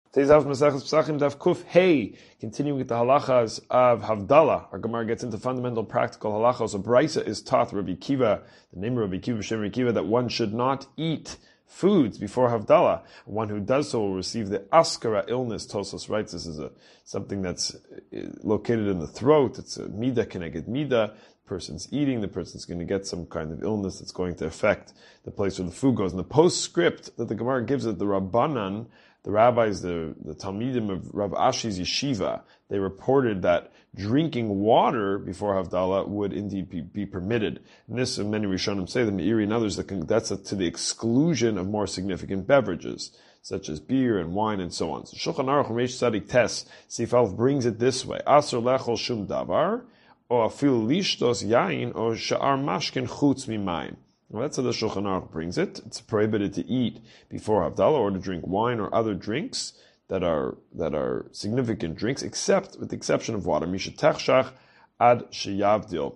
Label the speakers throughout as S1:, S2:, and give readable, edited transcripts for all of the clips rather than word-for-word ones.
S1: Today's Daf Masechus Pesachim Daf Kuf Hey, continuing with the halachas of Havdalah. Our Gemara gets into fundamental practical halachas. A brisa is taught Rabbi Kiva, the name of Rabbi Kiva, Shem Rabbi Kiva, that one should not eat foods before Havdalah. One who does so will receive the askara illness. Tosos writes this is something that's located in the throat. It's a mida keneged mida. The person's eating, the person's going to get some kind of illness that's going to affect the place where the food goes. And the postscript that the Gemara gives it, the Rabbanan, the rabbis, the Talmidim of Rav Ashi's yeshiva, they reported that drinking water before Havdalah would indeed be permitted. And this, many Rishonim say, the Meiri and others, that's to the exclusion of more significant beverages, such as beer and wine and so on. So Shulchan Aruch Reish Tzadik Tes, Sif Aleph brings it this way: Asur lechol shum davar, o afil lishtos yain, o sha'ar mashkin chutz mimayim. Well, that's how the Shulchan Aruch brings it. It's prohibited to eat before Havdalah or to drink wine or other drinks that are significant drinks, except with the exception of water. Mishatechshach ad sheyavdil.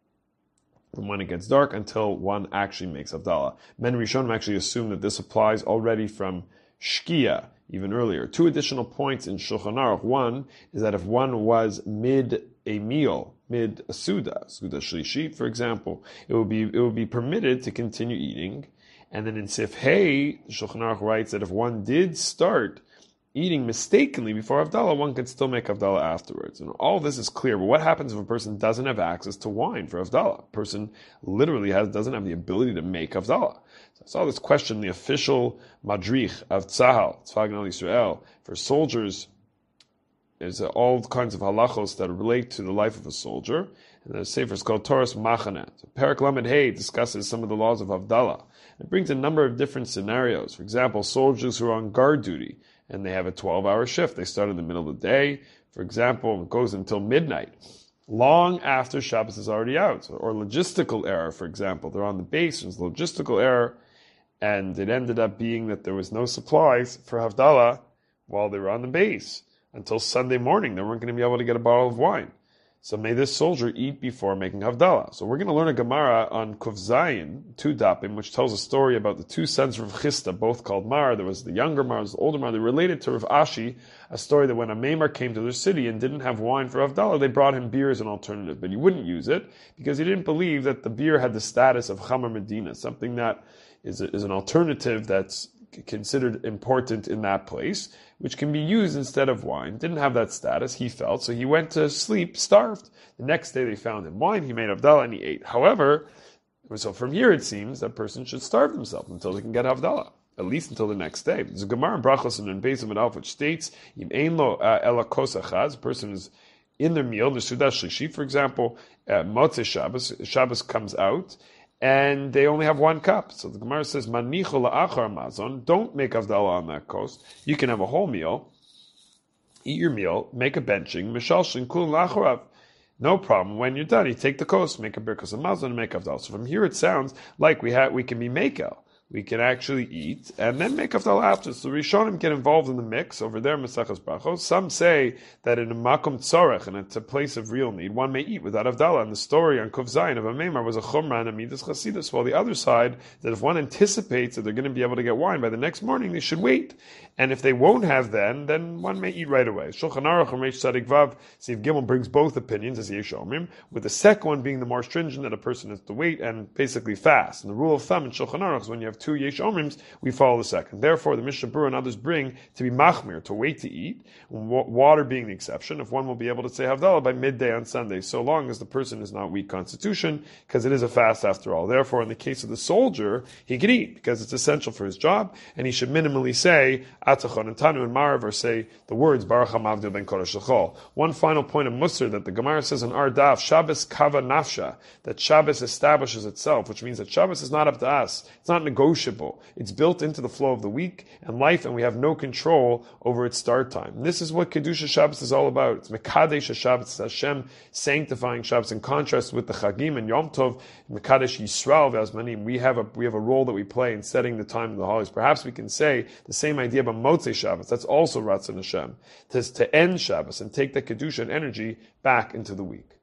S1: From when it gets dark until one actually makes Havdalah. Men Rishonim actually assume that this applies already from Shkia, even earlier. Two additional points in Shulchan Aruch. One is that if one was mid a meal, mid a Suda Shlishit, for example, it would be permitted to continue eating. And then in Sif Hey, Shulchan Aruch writes that if one did start eating mistakenly before Havdalah, one could still make Havdalah afterwards. And all this is clear, but what happens if a person doesn't have access to wine for Havdalah? A person literally doesn't have the ability to make Havdalah. So I saw this question, the official madrich of Tzahal, Tzva Agna Yisrael, for soldiers. There's all kinds of halachos that relate to the life of a soldier. And the sefer is called Toras Machane. So Perek Lamed Hey discusses some of the laws of Havdalah. It brings a number of different scenarios. For example, soldiers who are on guard duty and they have a 12-hour shift. They start in the middle of the day. For example, it goes until midnight, long after Shabbos is already out. Or logistical error, for example. They're on the base, there's logistical error, and it ended up being that there was no supplies for Havdalah while they were on the base. Until Sunday morning, they weren't going to be able to get a bottle of wine. So may this soldier eat before making Havdalah. So we're going to learn a Gemara on Kuf Zayin, 2 dapim, which tells a story about the two sons of Rav Chisda, both called Mar. There was the younger Mar, there was the older Mar. They related to Rav Ashi, a story that when a Maimar came to their city and didn't have wine for Havdalah, they brought him beer as an alternative. But he wouldn't use it because he didn't believe that the beer had the status of Chamar Medina, something that is an alternative that's considered important in that place, which can be used instead of wine. Didn't have that status, he felt, so he went to sleep starved. The next day they found him wine, he made Havdalah and he ate. However, so from here it seems that person should starve themselves until they can get Havdalah, at least until the next day. There's a Gemara in Brachos and in Beis Amud which states, Im ein lo ela kos achaz, a person is in their meal, the Suda Shlishi, for example, Motzei Shabbos comes out, and they only have 1 cup. So the Gemara says, Manicho la'achar mazon, don't make Havdalah on that coast. You can have a whole meal, eat your meal, make a benching, mishalshin kul la'acharav. No problem. When you're done, you take the coast, make a birkas of mazon, and make Havdalah. So from here it sounds like we can be mekel. We can actually eat and then make Havdalah after. So Rishonim get involved in the mix over there, Maseches Brachos. Some say that in a makom tzorech, and it's a place of real need, one may eat without Havdalah. And the story on Kuf Zayin of a Meimar was a chumrah and a midas chasidus. While the other side, that if one anticipates that they're going to be able to get wine by the next morning, they should wait. And if they won't have then one may eat right away. Shulchan Aruch and Reish Tzadik Vav, Siv Gimel brings both opinions as Yesh Omrim, with the second one being the more stringent, that a person has to wait and basically fast. And the rule of thumb in Shulchan Aruch is when you have 2 Yesh Omrims, we follow the second. Therefore, the Mishnah Berurah and others bring to be machmir, to wait to eat, water being the exception, if one will be able to say Havdalah by midday on Sunday, so long as the person is not weak constitution, because it is a fast after all. Therefore, in the case of the soldier, he can eat, because it's essential for his job, and he should minimally say Atachon and Tanu and Marav, or say the words Baruch HaMavdil ben Kodesh L'chol. One final point of Musar that the Gemara says in our daf, Shabbos kava nafsha, that Shabbos establishes itself, which means that Shabbos is not up to us. It's not negotiable. It's built into the flow of the week and life, and we have no control over its start time. And this is what Kedusha Shabbos is all about. It's Mekadesh Shabbos, it's Hashem sanctifying Shabbos, in contrast with the Chagim and Yom Tov, Mekadesh Yisrael V'Azmanim. We have a role that we play in setting the time of the holidays. Perhaps we can say the same idea about Motzei Shabbos. That's also Ratzon Hashem, to end Shabbos and take the Kedusha and energy back into the week.